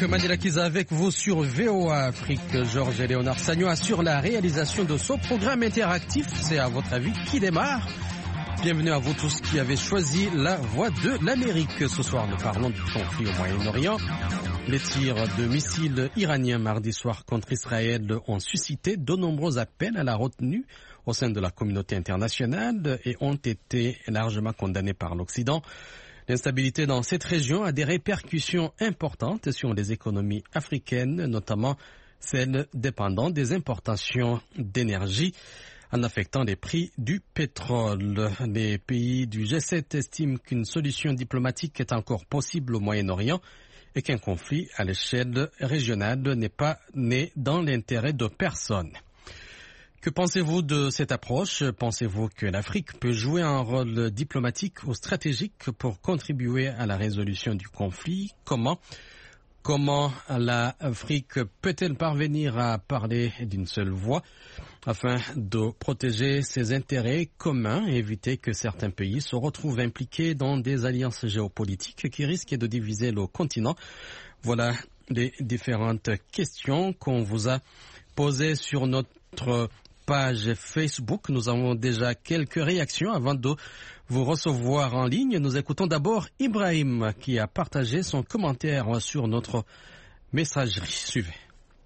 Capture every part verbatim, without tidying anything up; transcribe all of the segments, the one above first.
Mandela Kiza avec vous sur V O A Afrique. Georges et Léonard Sagno assurent la réalisation de ce programme interactif. C'est à votre avis qui démarre? Bienvenue à vous tous qui avez choisi la voie de l'Amérique. Ce soir, nous parlons du conflit au Moyen-Orient. Les tirs de missiles iraniens mardi soir contre Israël ont suscité de nombreux appels à la retenue au sein de la communauté internationale et ont été largement condamnés par l'Occident. L'instabilité dans cette région a des répercussions importantes sur les économies africaines, notamment celles dépendant des importations d'énergie, en affectant les prix du pétrole. Les pays du G sept estiment qu'une solution diplomatique est encore possible au Moyen-Orient et qu'un conflit à l'échelle régionale n'est pas né dans l'intérêt de personne. Que pensez-vous de cette approche? Pensez-vous que l'Afrique peut jouer un rôle diplomatique ou stratégique pour contribuer à la résolution du conflit? Comment Comment l'Afrique peut-elle parvenir à parler d'une seule voix afin de protéger ses intérêts communs et éviter que certains pays se retrouvent impliqués dans des alliances géopolitiques qui risquent de diviser le continent? Voilà les différentes questions qu'on vous a posées sur notre page Facebook. Nous avons déjà quelques réactions avant de vous recevoir en ligne. Nous écoutons d'abord Ibrahim qui a partagé son commentaire sur notre messagerie. Suivez.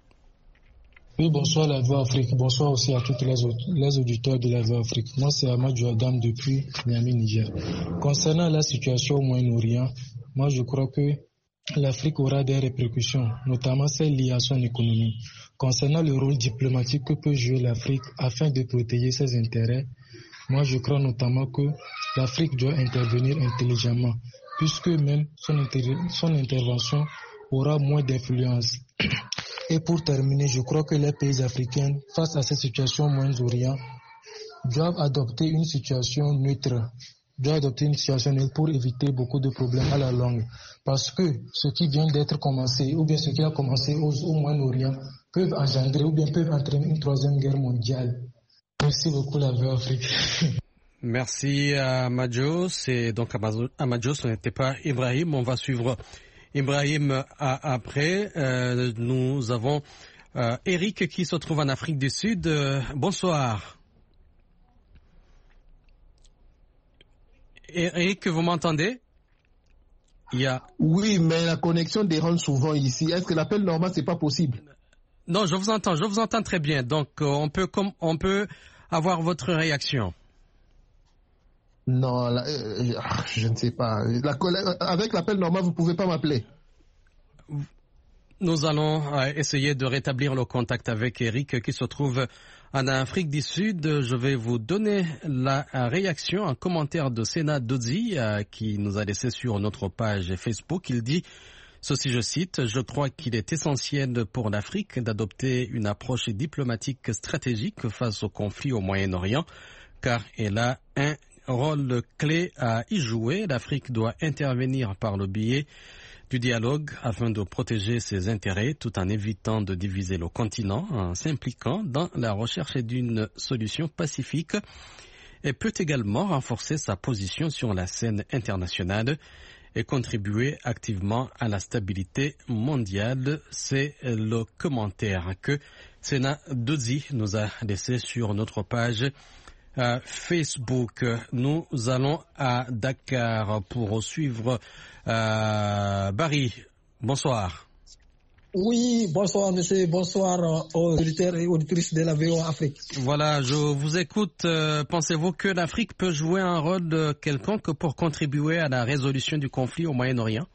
Oui, bonsoir la Voix Afrique. Bonsoir aussi à toutes les, les auditeurs de la Voix Afrique. Moi, c'est Amadou Adam depuis Niamey, Niger. Concernant la situation au Moyen-Orient, moi, je crois que l'Afrique aura des répercussions, notamment celles liées à son économie. Concernant le rôle diplomatique que peut jouer l'Afrique afin de protéger ses intérêts, moi je crois notamment que l'Afrique doit intervenir intelligemment, puisque même son, inter- son intervention aura moins d'influence. Et pour terminer, je crois que les pays africains, face à cette situation au Moyen-Orient, doivent adopter une situation neutre. doit adopter une situation pour éviter beaucoup de problèmes à la longue. Parce que ce qui vient d'être commencé, ou bien ce qui a commencé au, au Moyen-Orient, peuvent engendrer ou bien peuvent entraîner une troisième guerre mondiale. Merci beaucoup la Voix Afrique. Merci à Amadjo. C'est donc Amadjo, ce n'était pas Ibrahim. On va suivre Ibrahim à, après. Euh, nous avons euh, Eric qui se trouve en Afrique du Sud. Euh, bonsoir. Eric, vous m'entendez? Il y a... Oui, mais la connexion dérange souvent ici. Est-ce que l'appel normal, c'est pas possible? Non, je vous entends, je vous entends très bien. Donc, euh, on peut, com- on peut avoir votre réaction. Non, la, euh, je ne sais pas. La, avec l'appel normal, vous ne pouvez pas m'appeler. Nous allons euh, essayer de rétablir le contact avec Eric qui se trouve en Afrique du Sud. Je vais vous donner la réaction, un commentaire de Sénat Dodzi euh, qui nous a laissé sur notre page Facebook. Il dit ceci, je cite, « Je crois qu'il est essentiel pour l'Afrique d'adopter une approche diplomatique stratégique face au conflit au Moyen-Orient, car elle a un rôle clé à y jouer. L'Afrique doit intervenir par le biais du dialogue afin de protéger ses intérêts tout en évitant de diviser le continent, en s'impliquant dans la recherche d'une solution pacifique et peut également renforcer sa position sur la scène internationale et contribuer activement à la stabilité mondiale. » C'est le commentaire que Sénat Dodzi nous a laissé sur notre page euh, Facebook. Nous allons à Dakar pour suivre euh, Barry. Bonsoir. Oui, bonsoir monsieur, bonsoir aux auditeurs et auditrices de la V O A Afrique. Voilà, je vous écoute. Euh, pensez-vous que l'Afrique peut jouer un rôle quelconque pour contribuer à la résolution du conflit au Moyen-Orient?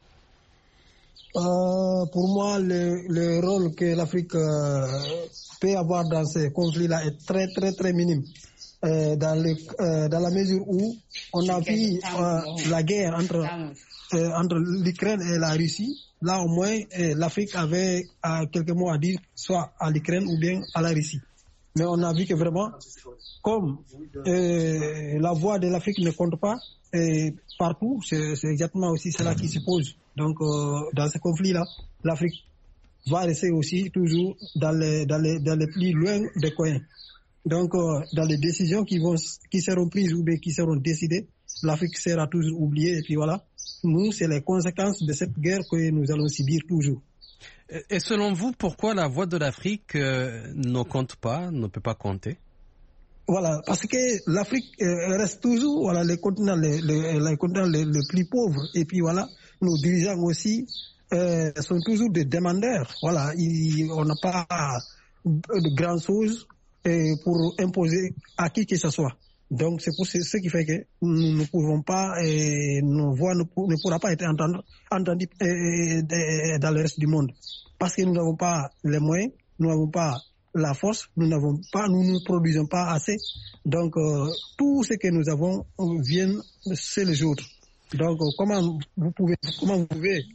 euh, Pour moi, le, le rôle que l'Afrique euh, peut avoir dans ces conflits-là est très très très minime. Euh, dans, le, euh, dans la mesure où on a vu euh, la guerre entre, euh, entre l'Ukraine et la Russie. Là, au moins, euh, l'Afrique avait euh, quelques mots à dire, soit à l'Ukraine ou bien à la Russie. Mais on a vu que vraiment, comme euh, la voix de l'Afrique ne compte pas euh, partout, c'est, c'est exactement aussi cela qui se pose. Donc, euh, dans ce conflit-là, l'Afrique va rester aussi toujours dans les, dans les, dans les plus loin des coins. Donc, euh, dans les décisions qui vont, qui seront prises ou bien qui seront décidées, l'Afrique sera toujours oubliée. Et puis voilà, nous, c'est les conséquences de cette guerre que nous allons subir toujours. Et selon vous, pourquoi la Voix de l'Afrique euh, ne compte pas, ne peut pas compter? Voilà, parce que l'Afrique euh, reste toujours voilà, les continents les, les, les, continents les, les plus pauvres. Et puis voilà, nos dirigeants aussi euh, sont toujours des demandeurs. Voilà, il, on n'a pas de grandes choses euh, pour imposer à qui que ce soit. Donc c'est pour ce qui fait que nous ne pouvons pas, et nos voix ne, ne pourra pas être entendues entendu, dans le reste du monde. Parce que nous n'avons pas les moyens, nous n'avons pas la force, nous n'avons pas, nous ne produisons pas assez. Donc euh, tout ce que nous avons vient chez les autres. Donc euh, comment vous pouvez, comment vous pouvez.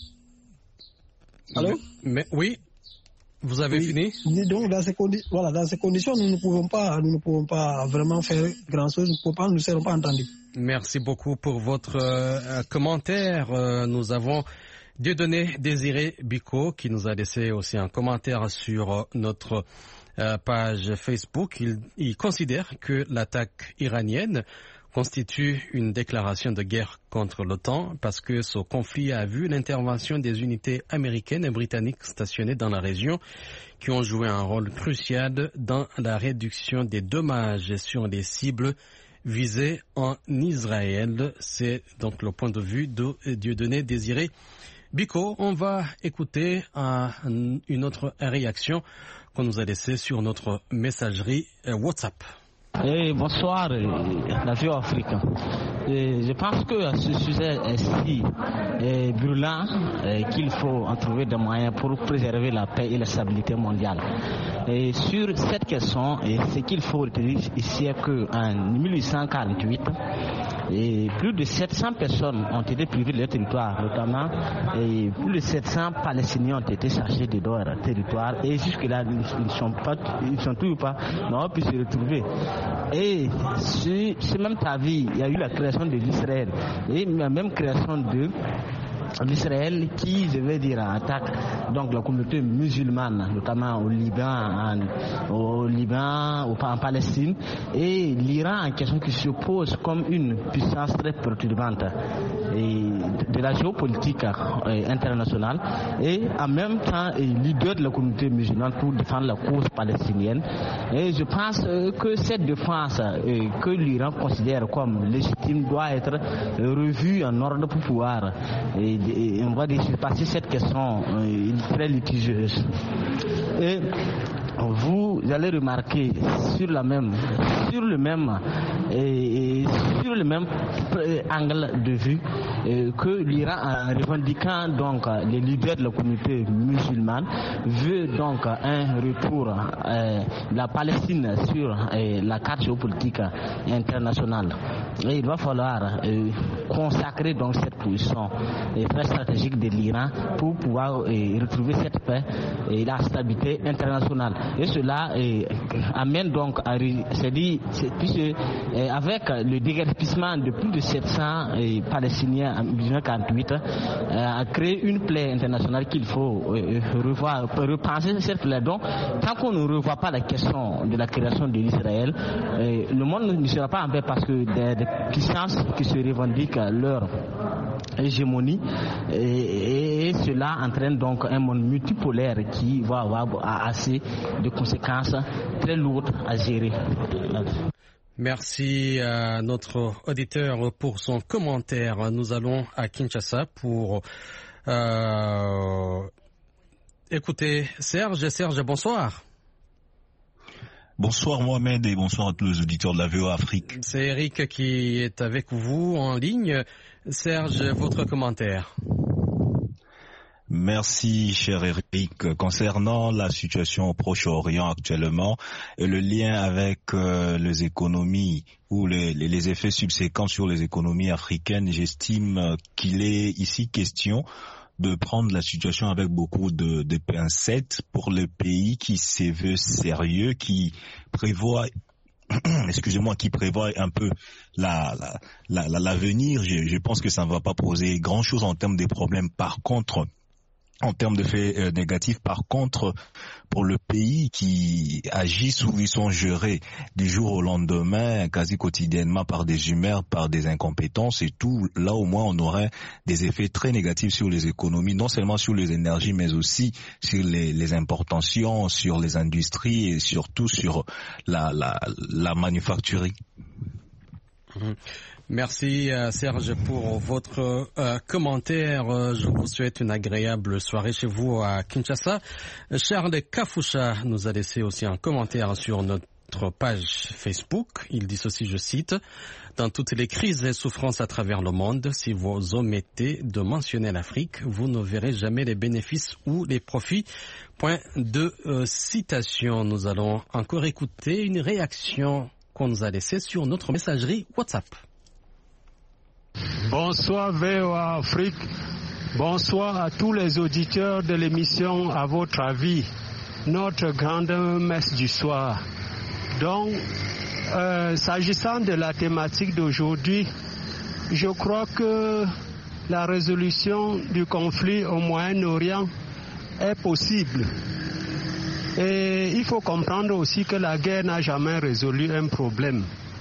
Allô? Mais oui. Vous avez oui. fini? Donc dans ces conditions, voilà, dans ces conditions, nous ne pouvons pas, nous ne pouvons pas vraiment faire grand chose. Nous ne pouvons pas, nous ne serons pas entendus. Merci beaucoup pour votre euh, commentaire. Euh, nous avons Dieudonné Désiré Biko qui nous a laissé aussi un commentaire sur euh, notre euh, page Facebook. Il, il considère que l'attaque iranienne constitue une déclaration de guerre contre l'OTAN parce que ce conflit a vu l'intervention des unités américaines et britanniques stationnées dans la région qui ont joué un rôle crucial dans la réduction des dommages sur les cibles visées en Israël. C'est donc le point de vue de Dieudonné Désiré Biko. On va écouter un, une autre réaction qu'on nous a laissée sur notre messagerie WhatsApp. Et bonsoir, la Voix Afrique. Et je pense que ce sujet est si est brûlant et qu'il faut en trouver des moyens pour préserver la paix et la stabilité mondiale. Et sur cette question, et ce qu'il faut retenir ici est qu'en mille huit cent quarante-huit, et plus de sept cents personnes ont été privées de leur territoire, notamment et plus de sept cents Palestiniens ont été chargés de leur territoire et jusque-là ils ne sont pas, ils sont toujours pas, n'ont pu se retrouver. Et sur ce même avis, il y a eu la création de l'Israël et la même création de l'Israël qui, je vais dire, attaque donc la communauté musulmane, notamment au Liban, en, au Liban, au, en Palestine, et l'Iran en question qui se pose comme une puissance très perturbante et de la géopolitique euh, internationale et en même temps est leader de la communauté musulmane pour défendre la cause palestinienne. Et je pense euh, que cette défense euh, que l'Iran considère comme légitime doit être euh, revue en ordre pour pouvoir et, et on va dépasser cette question euh, très litigieuse. Et vous allez remarquer sur la même, sur le même, et, et sur le même angle de vue euh, que l'Iran, en revendiquant donc les leaders de la communauté musulmane, veut donc un retour euh, de la Palestine sur euh, la carte géopolitique internationale. Et il va falloir euh, consacrer donc cette position euh, très stratégique de l'Iran pour pouvoir euh, retrouver cette paix et la stabilité internationale. Et cela euh, amène donc à, c'est dit, c'est, puisque, euh, avec le déguerpissement de plus de sept cents euh, Palestiniens en mille neuf cent quarante-huit, euh, a créé une plaie internationale qu'il faut euh, revoir, repenser cette plaie. Donc, tant qu'on ne revoit pas la question de la création de l'Israël, euh, le monde ne sera pas en paix parce que des, des puissances qui se revendiquent leur hégémonie et, et, et cela entraîne donc un monde multipolaire qui va avoir assez de conséquences très lourdes à gérer. Merci à notre auditeur pour son commentaire. Nous allons à Kinshasa pour euh, écouter Serge. Serge, bonsoir. Bonsoir Mohamed et bonsoir à tous les auditeurs de la V O A Afrique. C'est Eric qui est avec vous en ligne. Serge, votre commentaire. Merci, cher Eric. Concernant la situation au Proche-Orient actuellement et le lien avec euh, les économies ou les, les effets subséquents sur les économies africaines, j'estime qu'il est ici question de prendre la situation avec beaucoup de, de pincettes pour le pays qui se veut sérieux, qui prévoit excusez-moi, qui prévoit un peu la, la, la, l'avenir. Je, je pense que ça ne va pas poser grand-chose en termes des problèmes. Par contre, en termes de faits euh, négatifs. Par contre, pour le pays qui agissent ou ils sont gérés du jour au lendemain, quasi quotidiennement par des humeurs, par des incompétences et tout, là au moins on aurait des effets très négatifs sur les économies, non seulement sur les énergies, mais aussi sur les, les importations, sur les industries et surtout sur la, la, la manufacturier. Mmh. Merci euh, Serge pour votre euh, commentaire. Euh, je vous souhaite une agréable soirée chez vous à Kinshasa. Charles Kafoucha nous a laissé aussi un commentaire sur notre page Facebook. Il dit ceci, je cite: « Dans toutes les crises et souffrances à travers le monde, si vous omettez de mentionner l'Afrique, vous ne verrez jamais les bénéfices ou les profits. » Point de euh, citation. Nous allons encore écouter une réaction qu'on nous a laissée sur notre messagerie WhatsApp. Bonsoir V O A Afrique, bonsoir à tous les auditeurs de l'émission À votre avis, notre grande messe du soir. Donc, euh, s'agissant de la thématique d'aujourd'hui, je crois que la résolution du conflit au Moyen-Orient est possible. Et il faut comprendre aussi que la guerre n'a jamais résolu un problème.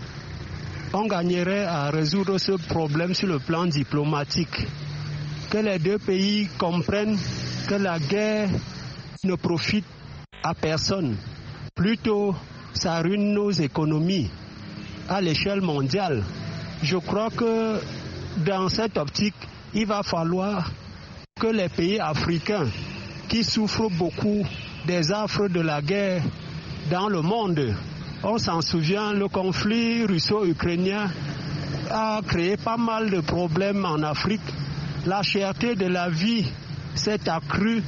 On gagnerait à résoudre ce problème sur le plan diplomatique. Que les deux pays comprennent que la guerre ne profite à personne. Plutôt, ça ruine nos économies à l'échelle mondiale. Je crois que dans cette optique, il va falloir que les pays africains qui souffrent beaucoup des affres de la guerre dans le monde, on s'en souvient, le conflit russo-ukrainien a créé pas mal de problèmes en Afrique. La cherté de la vie s'est accrue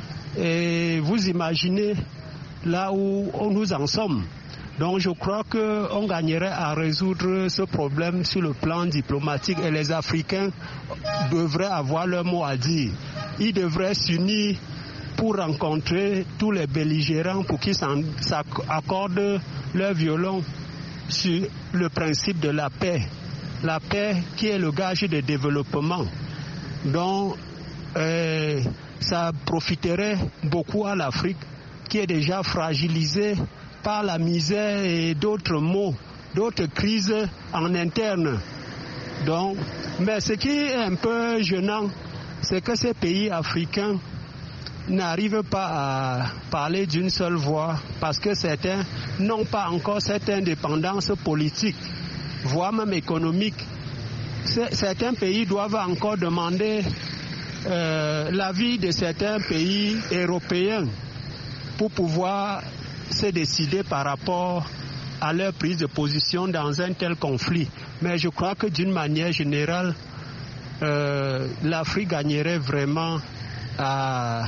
et vous imaginez là où nous en sommes. Donc je crois qu'on gagnerait à résoudre ce problème sur le plan diplomatique et les Africains devraient avoir leur mot à dire. Ils devraient s'unir pour rencontrer tous les belligérants pour qu'ils s'accordent leur violon sur le principe de la paix. La paix qui est le gage de développement. Donc, euh, ça profiterait beaucoup à l'Afrique qui est déjà fragilisée par la misère et d'autres maux, d'autres crises en interne. Donc, mais ce qui est un peu gênant, c'est que ces pays africains n'arrivent pas à parler d'une seule voix parce que certains n'ont pas encore cette indépendance politique, voire même économique. Certains pays doivent encore demander euh, l'avis de certains pays européens pour pouvoir se décider par rapport à leur prise de position dans un tel conflit. Mais je crois que d'une manière générale, euh, l'Afrique gagnerait vraiment à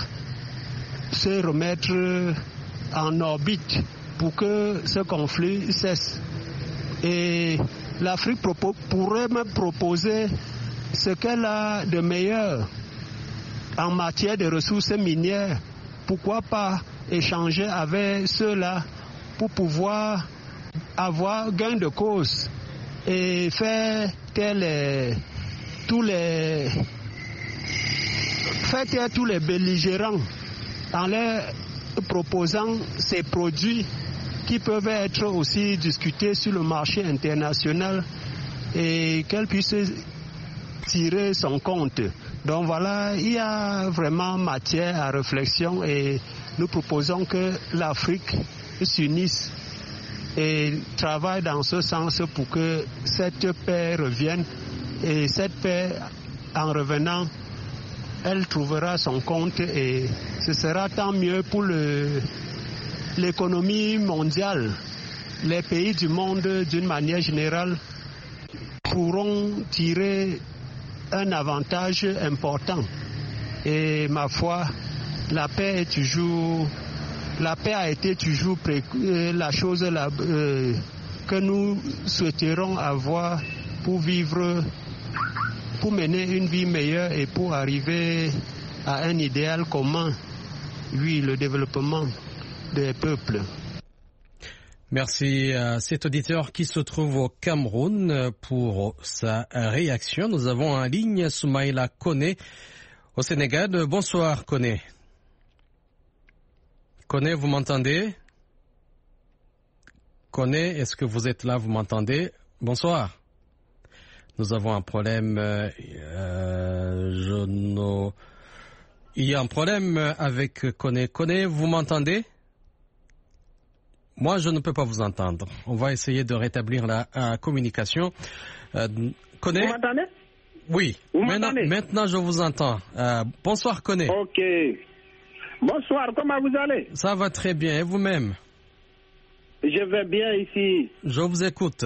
se remettre en orbite pour que ce conflit cesse. Et l'Afrique pourrait me proposer ce qu'elle a de meilleur en matière de ressources minières. Pourquoi pas échanger avec ceux-là pour pouvoir avoir gain de cause et faire taire tous les faire taire tous les belligérants en leur proposant ces produits qui peuvent être aussi discutés sur le marché international et qu'elle puisse tirer son compte. Donc voilà, il y a vraiment matière à réflexion et nous proposons que l'Afrique s'unisse et travaille dans ce sens pour que cette paix revienne. Et cette paix, en revenant, elle trouvera son compte et ce sera tant mieux pour le, l'économie mondiale. Les pays du monde, d'une manière générale, pourront tirer un avantage important. Et ma foi, la paix est toujours, la paix a été toujours pré, la chose la, euh, que nous souhaiterons avoir pour vivre, pour mener une vie meilleure et pour arriver à un idéal commun, oui, le développement des peuples. Merci à cet auditeur qui se trouve au Cameroun pour sa réaction. Nous avons en ligne Soumaïla Kone. au Sénégal. Bonsoir, Koné. Koné, vous m'entendez? Koné, est-ce que vous êtes là? Vous m'entendez? Bonsoir. Nous avons un problème. Euh, je ne... Il y a un problème avec Koné. Koné, vous m'entendez? Moi, je ne peux pas vous entendre. On va essayer de rétablir la euh, communication. Euh, Koné? Vous m'entendez? Oui. Vous maintenant, m'entendez? maintenant, je vous entends. Euh, bonsoir, Koné. Ok. Bonsoir, comment vous allez? Ça va très bien. Et vous-même? Je vais bien ici. Je vous écoute.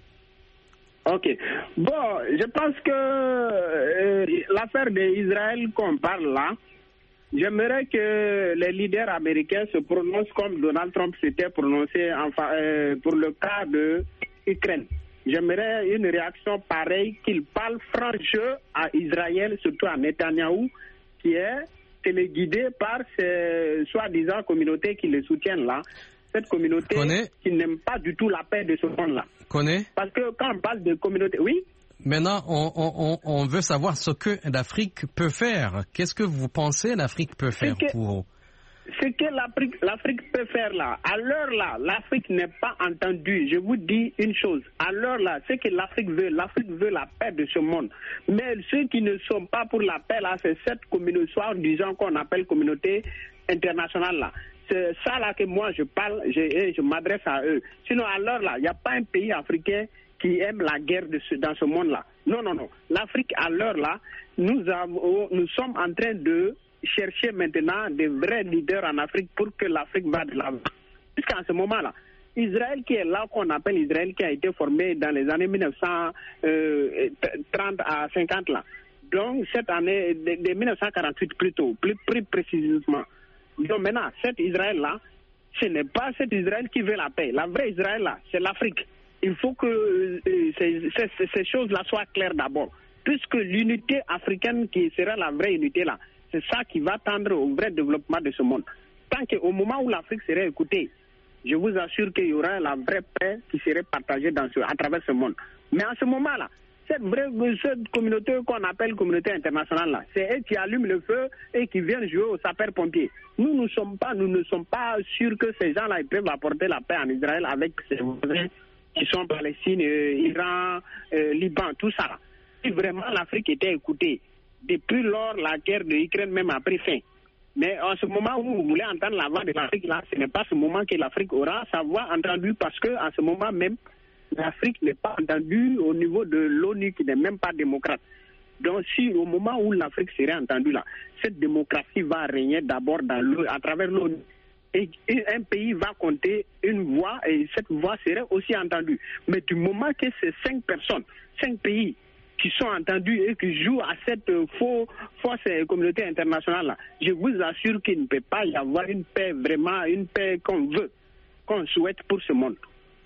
Ok. Bon, je pense que euh, l'affaire d'Israël qu'on parle là, j'aimerais que les leaders américains se prononcent comme Donald Trump s'était prononcé enfin, euh, pour le cas de l'Ukraine. J'aimerais une réaction pareille, qu'il parle franc jeu à Israël, surtout à Netanyahou, qui est téléguidé par ces soi-disant communautés qui le soutiennent là. Cette communauté Koné? Qui n'aime pas du tout la paix de ce monde-là. Koné? Parce que quand on parle de communauté, oui. Maintenant, on, on, on veut savoir ce que l'Afrique peut faire. Qu'est-ce que vous pensez l'Afrique peut faire que, pour... Ce que l'Afrique, l'Afrique peut faire là, à l'heure là, l'Afrique n'est pas entendue. Je vous dis une chose, à l'heure là, ce que l'Afrique veut, l'Afrique veut la paix de ce monde. Mais ceux qui ne sont pas pour la paix là, c'est cette communauté, soit disons qu'on appelle communauté internationale là. C'est ça là que moi je parle, je, je m'adresse à eux. Sinon à l'heure là, il n'y a pas un pays africain qui aime la guerre de ce, dans ce monde-là. Non, non, non. L'Afrique, à l'heure là, nous, avons, nous sommes en train de chercher maintenant des vrais leaders en Afrique pour que l'Afrique va de l'avant. Jusqu'à ce moment-là, Israël qui est là, qu'on appelle Israël, qui a été formé dans les années mille neuf cent trente à cinquante là. Donc cette année, de, de mille neuf cent quarante-huit plutôt, plus, plus précisément. Donc maintenant, cet Israël-là, ce n'est pas cet Israël qui veut la paix. La vraie Israël-là, c'est l'Afrique. Il faut que euh, ces, ces, ces choses-là soient claires d'abord. Puisque l'unité africaine qui sera la vraie unité là, c'est ça qui va tendre au vrai développement de ce monde. Tant qu'au moment où l'Afrique serait écoutée, je vous assure qu'il y aura la vraie paix qui serait partagée dans ce, à travers ce monde. Mais en ce moment-là, cette vraie cette communauté qu'on appelle communauté internationale là, c'est eux qui allument le feu et qui viennent jouer aux sapeurs-pompiers. Nous ne sommes pas, nous ne sommes pas sûrs que ces gens-là ils peuvent apporter la paix en Israël avec ces voisins qui sont Palestine, euh, Iran, euh, Liban, tout ça. Si vraiment l'Afrique était écoutée, depuis lors la guerre de l'Ukraine même a pris fin. Mais en ce moment où vous voulez entendre la voix de l'Afrique là, ce n'est pas ce moment que l'Afrique aura sa voix entendue parce que en ce moment même, l'Afrique n'est pas entendue au niveau de l'ONU qui n'est même pas démocrate. Donc si au moment où l'Afrique serait entendue là, cette démocratie va régner d'abord dans l'O N U, à travers l'ONU. Et un pays va compter une voix et cette voix serait aussi entendue. Mais du moment que ces cinq personnes, cinq pays qui sont entendus et qui jouent à cette faux, fausse communauté internationale là, je vous assure qu'il ne peut pas y avoir une paix vraiment, une paix qu'on veut, qu'on souhaite pour ce monde.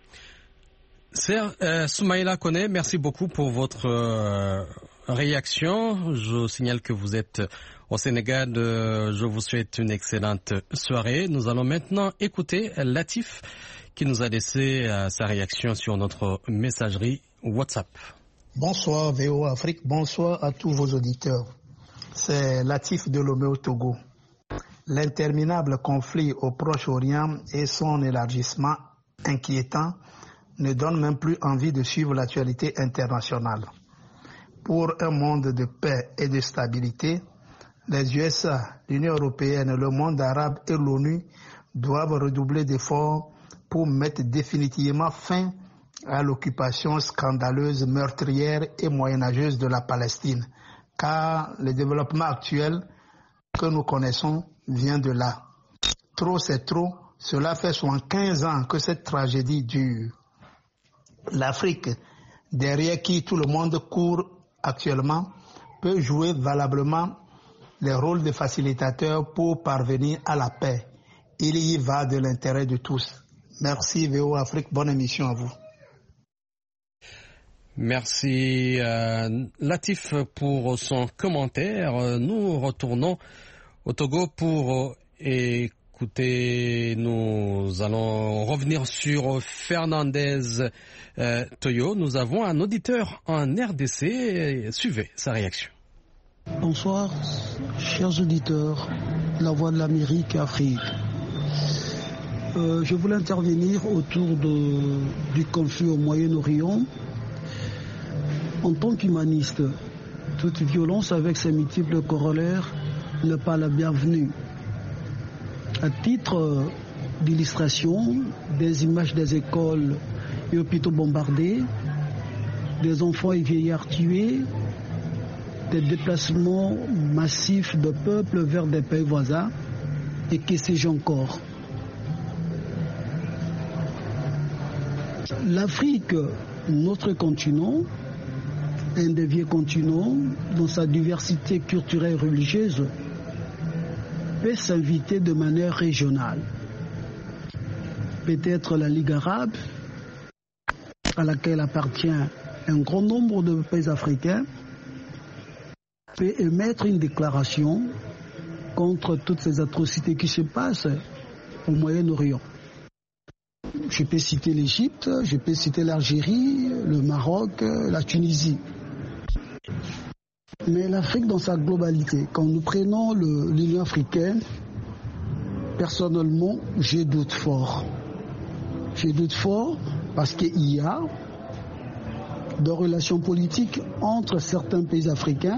Sir euh, Soumaïla Koné, merci beaucoup pour votre euh, réaction. Je signale que vous êtes au Sénégal. Euh, je vous souhaite une excellente soirée. Nous allons maintenant écouter Latif qui nous a laissé euh, sa réaction sur notre messagerie WhatsApp. Bonsoir V O Afrique, bonsoir à tous vos auditeurs. C'est Latif de Lomé au Togo. L'interminable conflit au Proche-Orient et son élargissement inquiétant ne donne même plus envie de suivre l'actualité internationale. Pour un monde de paix et de stabilité, les U S A, l'Union européenne, le monde arabe et l'ONU doivent redoubler d'efforts pour mettre définitivement fin à l'occupation scandaleuse, meurtrière et moyenâgeuse de la Palestine, car le développement actuel que nous connaissons vient de là. Trop c'est trop, cela fait soixante-quinze ans que cette tragédie dure. L'Afrique, derrière qui tout le monde court actuellement, peut jouer valablement les rôles de facilitateur pour parvenir à la paix. Il y va de l'intérêt de tous. Merci V O Afrique, bonne émission à vous. Merci euh, Latif pour son commentaire. Nous retournons au Togo pour écouter. Écoutez, nous allons revenir sur Fernandez euh, Toyo. Nous avons un auditeur en R D C. Suivez sa réaction. Bonsoir, chers auditeurs, La Voix de l'Amérique et Afrique. Euh, je voulais intervenir autour de, du conflit au Moyen-Orient. En tant qu'humaniste, toute violence avec ses multiples corollaires n'est pas la bienvenue. À titre d'illustration, des images des écoles et hôpitaux bombardés, des enfants et vieillards tués, des déplacements massifs de peuples vers des pays voisins, et que sais-je encore. L'Afrique, notre continent, un des vieux continents, dans sa diversité culturelle et religieuse, peut s'inviter de manière régionale. Peut-être la Ligue arabe, à laquelle appartient un grand nombre de pays africains, peut émettre une déclaration contre toutes ces atrocités qui se passent au Moyen-Orient. Je peux citer l'Égypte, je peux citer l'Algérie, le Maroc, la Tunisie. Mais l'Afrique dans sa globalité, quand nous prenons le, l'Union africaine, personnellement, je doute fort. Je doute fort parce qu'il y a des relations politiques entre certains pays africains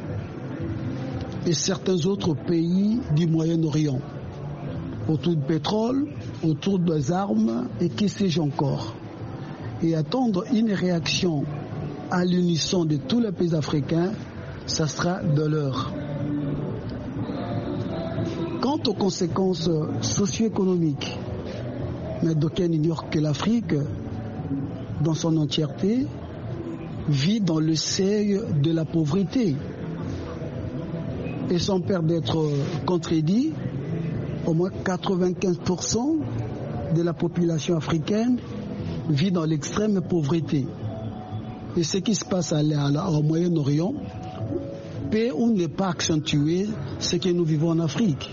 et certains autres pays du Moyen-Orient, autour du pétrole, autour des armes et qui sais-je encore. Et attendre une réaction à l'unisson de tous les pays africains, ça sera de l'heure. Quant aux conséquences socio-économiques, mais d'aucuns ignorent que l'Afrique, dans son entièreté, vit dans le seuil de la pauvreté. Et sans peur d'être contredit, au moins quatre-vingt-quinze pour cent de la population africaine vit dans l'extrême pauvreté. Et ce qui se passe à la, au Moyen-Orient peut ou n'est pas accentuer ce que nous vivons en Afrique.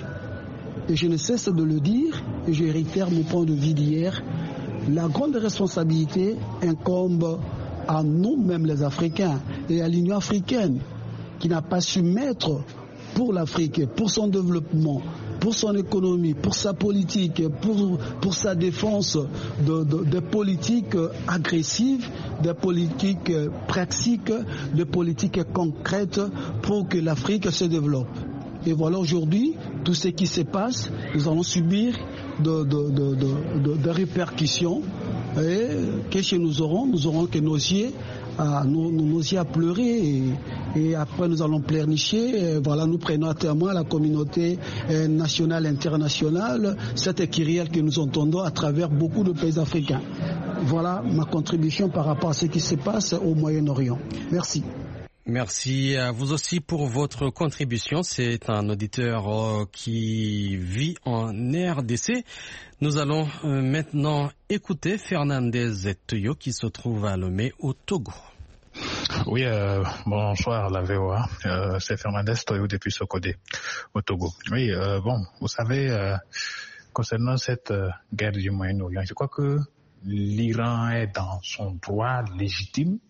Et je ne cesse de le dire, et je réitère mon point de vue d'hier, la grande responsabilité incombe à nous-mêmes les Africains et à l'Union africaine qui n'a pas su mettre pour l'Afrique, pour son développement, pour son économie, pour sa politique, pour, pour sa défense de, de, de politiques agressives, de politiques pratiques, de politiques concrètes pour que l'Afrique se développe. Et voilà aujourd'hui, tout ce qui se passe, nous allons subir de, de, de, de, de, de répercussions. Et qu'est-ce que nous aurons? Nous aurons que nos yeux à, nos, nos yeux à pleurer et, et après nous allons pleurnicher. Et voilà, nous prenons à témoin la communauté nationale et internationale, cette kyrielle que nous entendons à travers beaucoup de pays africains. Voilà ma contribution par rapport à ce qui se passe au Moyen-Orient. Merci. Merci à vous aussi pour votre contribution. C'est un auditeur euh, qui vit en R D C. Nous allons euh, maintenant écouter Fernandez Toyo qui se trouve à Lomé au Togo. Oui, euh, bonsoir la V O A. Euh, c'est Fernandez Toyo depuis Sokodé au Togo. Oui, euh, bon, vous savez, euh, concernant cette euh, guerre du Moyen-Orient, je crois que l'Iran est dans son droit légitime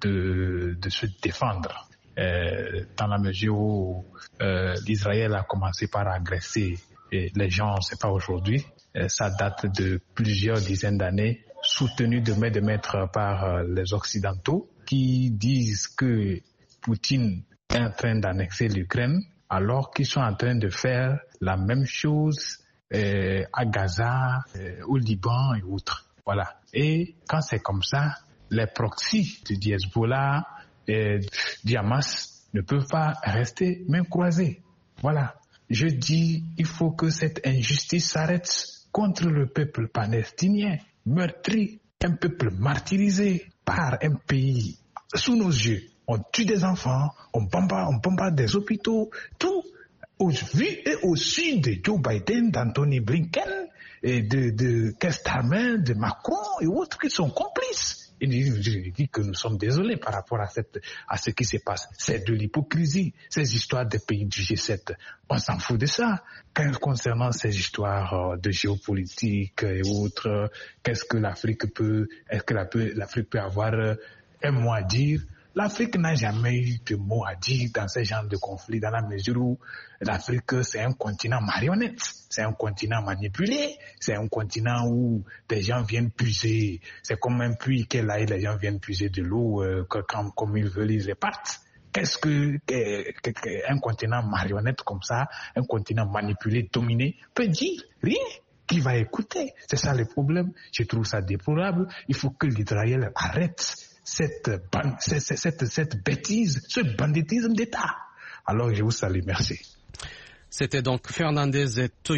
de, de se défendre, euh, dans la mesure où euh, l'Israël a commencé par agresser et les gens, c'est pas aujourd'hui, euh, ça date de plusieurs dizaines d'années, soutenu de main de maître par euh, les Occidentaux qui disent que Poutine est en train d'annexer l'Ukraine alors qu'ils sont en train de faire la même chose euh, à Gaza, euh, au Liban et autres. Voilà. Et quand c'est comme ça, les proxys du Hezbollah et du Hamas ne peuvent pas rester main croisée. Voilà. Je dis, il faut que cette injustice s'arrête contre le peuple palestinien, meurtri, un peuple martyrisé par un pays sous nos yeux. On tue des enfants, on bombarde, on bombarde des hôpitaux, tout au vu et au sud de Joe Biden, d'Anthony Blinken, et de, de Keir Starmer, de Macron et autres qui sont complices. Et je dis que nous sommes désolés par rapport à, cette, à ce qui se passe. C'est de l'hypocrisie, ces histoires des pays du G sept. On s'en fout de ça. Concernant ces histoires de géopolitique et autres, qu'est-ce que l'Afrique peut, est-ce que l'Afrique peut avoir un mot à dire? L'Afrique n'a jamais eu de mot à dire dans ce genre de conflit, dans la mesure où l'Afrique, c'est un continent marionnette, c'est un continent manipulé, c'est un continent où des gens viennent puiser, c'est comme un puits qu'elle a et les gens viennent puiser de l'eau, euh, que, quand, comme ils veulent, ils répartent. Qu'est-ce que, que, que, que un continent marionnette comme ça, un continent manipulé, dominé, peut dire? Rien. Qui va écouter? C'est ça le problème. Je trouve ça déplorable. Il faut que l'Israël arrête cette, cette, cette, cette bêtise, ce banditisme d'État. Alors je vous salue, merci. C'était donc Fernandez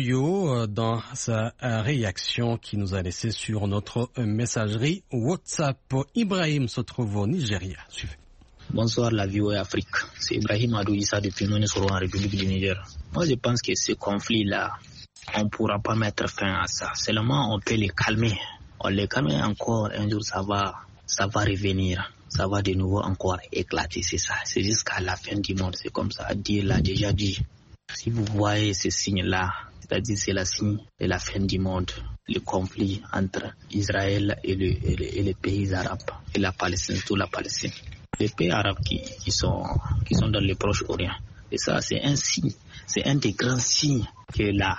Toyo dans sa réaction qui nous a laissé sur notre messagerie WhatsApp. Ibrahim se trouve au Nigeria. Suivez. Bonsoir la V O A Afrique. C'est Ibrahim Adou Issa depuis Monesoro en République du Niger. Moi je pense que ce conflit-là, on ne pourra pas mettre fin à ça. Seulement on peut les calmer. On les calme encore, un jour ça va, ça va revenir. Ça va de nouveau encore éclater, c'est ça. C'est jusqu'à la fin du monde, c'est comme ça. Dieu l'a déjà dit. Si vous voyez ces signes-là, c'est-à-dire c'est la signe de la fin du monde, le conflit entre Israël et, le, et, le, et les pays arabes, et la Palestine, surtout la Palestine. Les pays arabes qui, qui, sont, qui sont dans le Proche-Orient. Et ça, c'est un signe, c'est un des grands signes que la,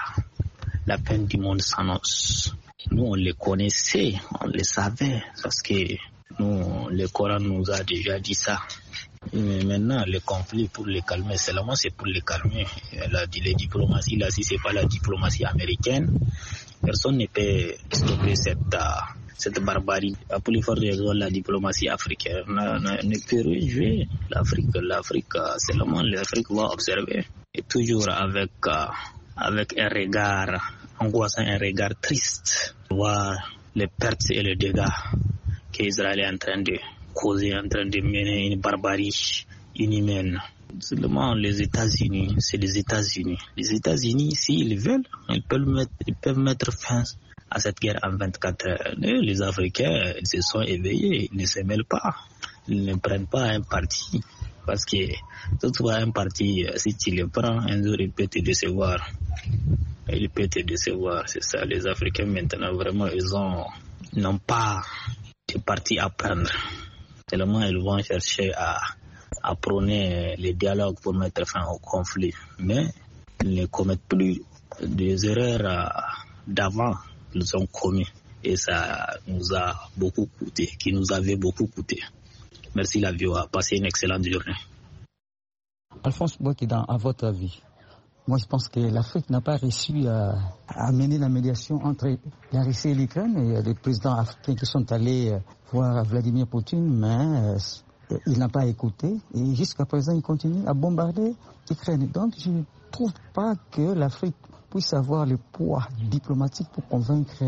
la fin du monde s'annonce. Nous, on les connaissait, on les savait, parce que nous, le Coran nous a déjà dit ça. Mais maintenant, le conflit, pour les calmer, seulement c'est pour les calmer. La, les diplomaties, là, si c'est pas la diplomatie américaine, personne ne peut stopper cette, uh, cette barbarie. À plus forte raison, la diplomatie africaine ne peut rien jouer. L'Afrique, l'Afrique, seulement l'Afrique va observer. Et toujours avec, uh, avec un regard angoissant, un regard triste, voir les pertes et les dégâts qu'Israël est en train de causer, en train de mener une barbarie inhumaine. Seulement les États-Unis, c'est les États-Unis. Les États-Unis, s'ils veulent, ils peuvent mettre, ils peuvent mettre fin à cette guerre en vingt-quatre heures. Et les Africains, ils se sont éveillés, ils ne se mêlent pas. Ils ne prennent pas un parti. Parce que toutefois un parti, si tu le prends, un jour il peut te décevoir. Il peut te décevoir, c'est ça. Les Africains maintenant, vraiment, ils ont, ils n'ont pas de parti à prendre. Tellement ils vont chercher à, à prôner les dialogues pour mettre fin au conflit. Mais ils ne commettent plus des erreurs d'avant qu'ils ont commis. Et ça nous a beaucoup coûté, qui nous avait beaucoup coûté. Merci la V O A. Passez une excellente journée. Alphonse Bouakidan, à votre avis? Moi, je pense que l'Afrique n'a pas réussi à, à mener la médiation entre la Russie et l'Ukraine. Il y a des présidents africains qui sont allés voir Vladimir Poutine, mais euh, il n'a pas écouté. Et jusqu'à présent, il continue à bombarder l'Ukraine. Donc, je ne trouve pas que l'Afrique puisse avoir le poids diplomatique pour convaincre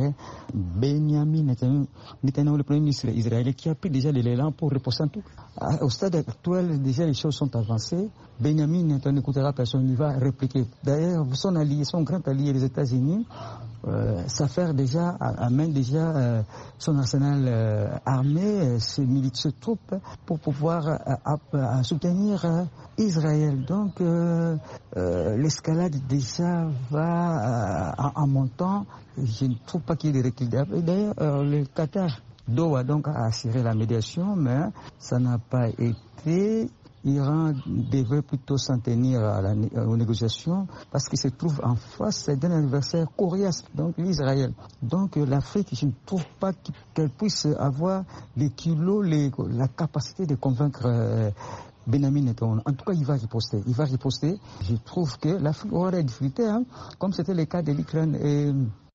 Benjamin Netanyahu, le premier ministre israélien, qui a pris déjà de l'élan pour repousser en tout. Au stade actuel, déjà les choses sont avancées. Benjamin Netanyahu n'écoutera personne, il va répliquer. D'ailleurs, son allié, son grand allié, les États-Unis, euh, s'affaire déjà, amène déjà euh, son arsenal euh, armé, ses milices, ses troupes, pour pouvoir euh, euh, soutenir euh, Israël. Donc, euh, euh, l'escalade déjà va euh, en, en montant. Je ne trouve pas qu'il y ait des recul. D'ailleurs, euh, le Qatar Doha donc a assuré la médiation, mais ça n'a pas été. L'Iran devrait plutôt s'en tenir à la, aux négociations parce qu'il se trouve en face d'un adversaire coriace, donc l'Israël. Donc l'Afrique, je ne trouve pas qu'elle puisse avoir les kilos, les, la capacité de convaincre euh, Benjamin Netanyahu. En tout cas, il va riposter. Il va riposter. Je trouve que l'Afrique aura des difficultés, hein, comme c'était le cas de l'Ukraine et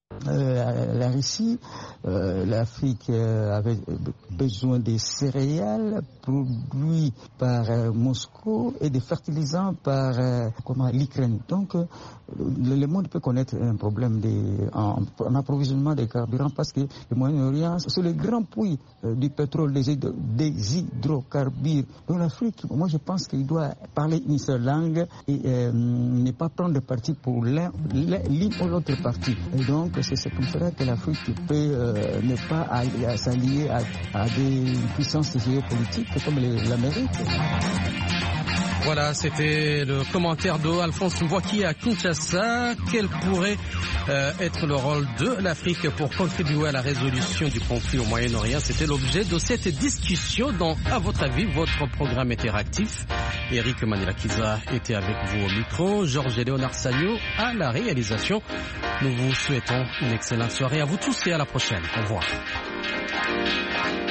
Euh, la Russie, euh, l'Afrique euh, avait besoin de céréales produits par euh, Moscou et des fertilisants par euh, comment, l'Ukraine. Donc, euh, le, le monde peut connaître un problème de, en, en approvisionnement des carburants parce que le Moyen-Orient, c'est le grand puits euh, du pétrole, des, des hydrocarbures. Donc, l'Afrique, moi, je pense qu'il doit parler une seule langue et euh, ne pas prendre parti pour l'un, l'une ou l'autre partie. Et donc, c'est comme ça que l'Afrique peut euh, ne pas à, à s'allier à, à des puissances géopolitiques comme les, l'Amérique. Voilà, c'était le commentaire de Alphonse Mvoki à Kinshasa. Quel pourrait euh, être le rôle de l'Afrique pour contribuer à la résolution du conflit au Moyen-Orient? C'était l'objet de cette discussion dans, à votre avis, votre programme interactif. Eric Manilakiza était avec vous au micro, Georges Léonard Sagno à la réalisation. Nous vous souhaitons une excellente soirée à vous tous et à la prochaine. Au revoir.